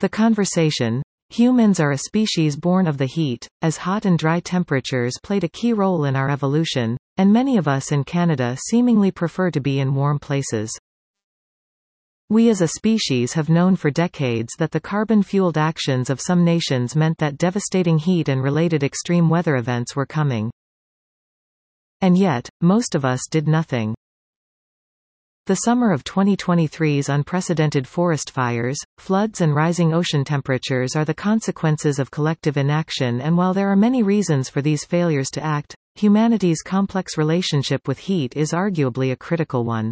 The conversation. Humans are a species born of the heat, as hot and dry temperatures played a key role in our evolution, and many of us in Canada seemingly prefer to be in warm places. We as a species have known for decades that the carbon-fueled actions of some nations meant that devastating heat and related extreme weather events were coming. And yet, most of us did nothing. The summer of 2023's unprecedented forest fires, floods and rising ocean temperatures are the consequences of collective inaction, and while there are many reasons for these failures to act, humanity's complex relationship with heat is arguably a critical one.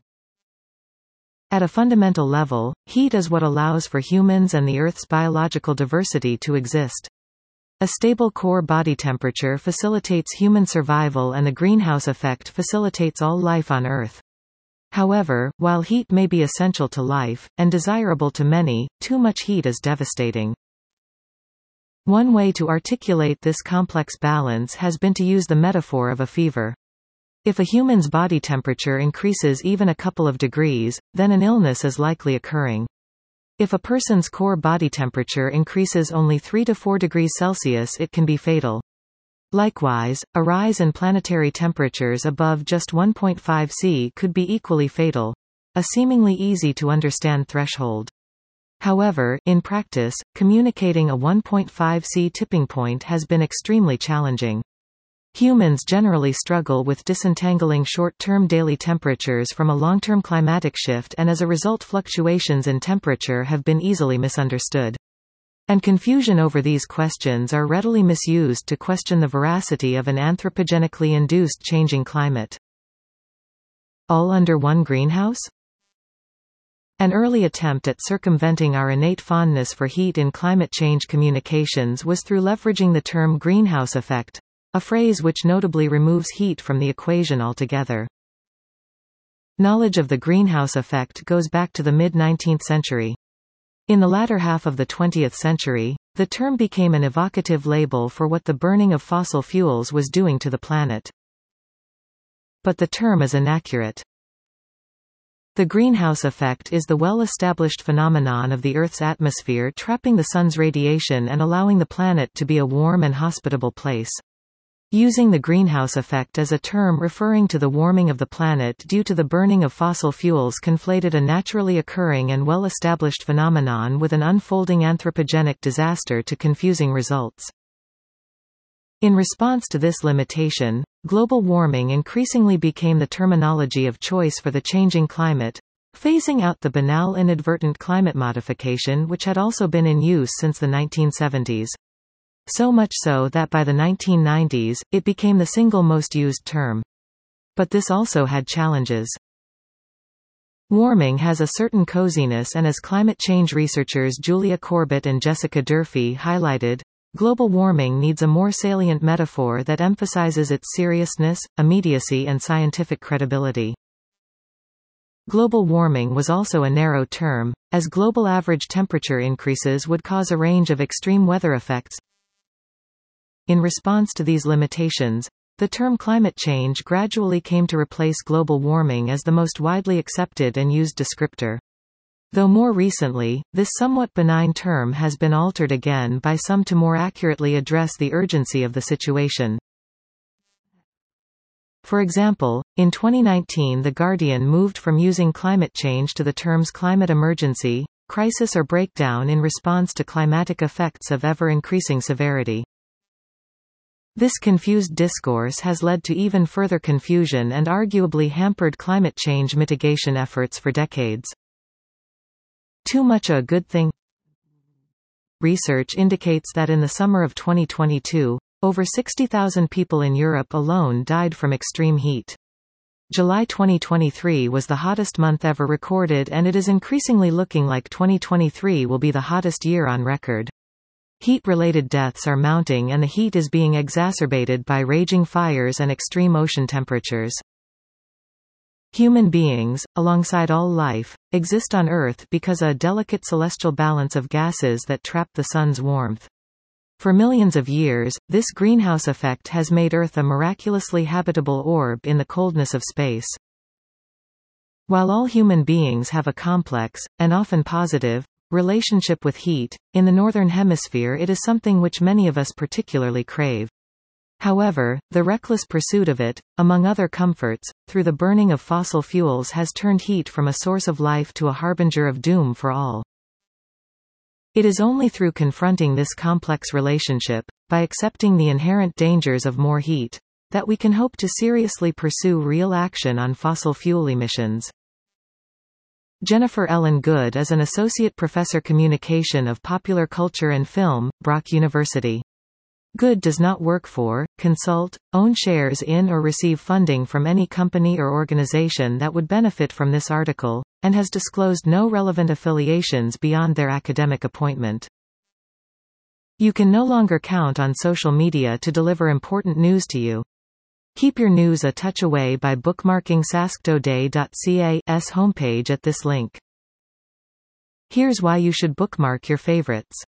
At a fundamental level, heat is what allows for humans and the Earth's biological diversity to exist. A stable core body temperature facilitates human survival, and the greenhouse effect facilitates all life on Earth. However, while heat may be essential to life, and desirable to many, too much heat is devastating. One way to articulate this complex balance has been to use the metaphor of a fever. If a human's body temperature increases even a couple of degrees, then an illness is likely occurring. If a person's core body temperature increases only 3 to 4 degrees Celsius, it can be fatal. Likewise, a rise in planetary temperatures above just 1.5 C could be equally fatal, a seemingly easy-to-understand threshold. However, in practice, communicating a 1.5 C tipping point has been extremely challenging. Humans generally struggle with disentangling short-term daily temperatures from a long-term climatic shift, and as a result fluctuations in temperature have been easily misunderstood. And confusion over these questions are readily misused to question the veracity of an anthropogenically induced changing climate. All under one greenhouse? An early attempt at circumventing our innate fondness for heat in climate change communications was through leveraging the term greenhouse effect, a phrase which notably removes heat from the equation altogether. Knowledge of the greenhouse effect goes back to the mid-19th century. In the latter half of the 20th century, the term became an evocative label for what the burning of fossil fuels was doing to the planet. But the term is inaccurate. The greenhouse effect is the well-established phenomenon of the Earth's atmosphere trapping the sun's radiation and allowing the planet to be a warm and hospitable place. Using the greenhouse effect as a term referring to the warming of the planet due to the burning of fossil fuels conflated a naturally occurring and well-established phenomenon with an unfolding anthropogenic disaster to confusing results. In response to this limitation, global warming increasingly became the terminology of choice for the changing climate, phasing out the banal inadvertent climate modification which had also been in use since the 1970s. So much so that by the 1990s, it became the single most used term. But this also had challenges. Warming has a certain coziness, and as climate change researchers Julia Corbett and Jessica Durfee highlighted, global warming needs a more salient metaphor that emphasizes its seriousness, immediacy and scientific credibility. Global warming was also a narrow term, as global average temperature increases would cause a range of extreme weather effects. In response to these limitations, the term climate change gradually came to replace global warming as the most widely accepted and used descriptor. Though more recently, this somewhat benign term has been altered again by some to more accurately address the urgency of the situation. For example, in 2019 The Guardian moved from using climate change to the terms climate emergency, crisis or breakdown in response to climatic effects of ever-increasing severity. This confused discourse has led to even further confusion and arguably hampered climate change mitigation efforts for decades. Too much a good thing? Research indicates that in the summer of 2022, over 60,000 people in Europe alone died from extreme heat. July 2023 was the hottest month ever recorded, and it is increasingly looking like 2023 will be the hottest year on record. Heat-related deaths are mounting, and the heat is being exacerbated by raging fires and extreme ocean temperatures. Human beings, alongside all life, exist on Earth because of a delicate celestial balance of gases that trap the sun's warmth. For millions of years, this greenhouse effect has made Earth a miraculously habitable orb in the coldness of space. While all human beings have a complex, and often positive, relationship with heat. In the Northern Hemisphere it is something which many of us particularly crave. However, the reckless pursuit of it, among other comforts, through the burning of fossil fuels has turned heat from a source of life to a harbinger of doom for all. It is only through confronting this complex relationship, by accepting the inherent dangers of more heat, that we can hope to seriously pursue real action on fossil fuel emissions. Jennifer Ellen Good is an Associate Professor Communication of Popular Culture and Film, Brock University. Good does not work for, consult, own shares in or receive funding from any company or organization that would benefit from this article, and has disclosed no relevant affiliations beyond their academic appointment. You can no longer count on social media to deliver important news to you. Keep your news a touch away by bookmarking sasktoday.ca's homepage at this link. Here's why you should bookmark your favorites.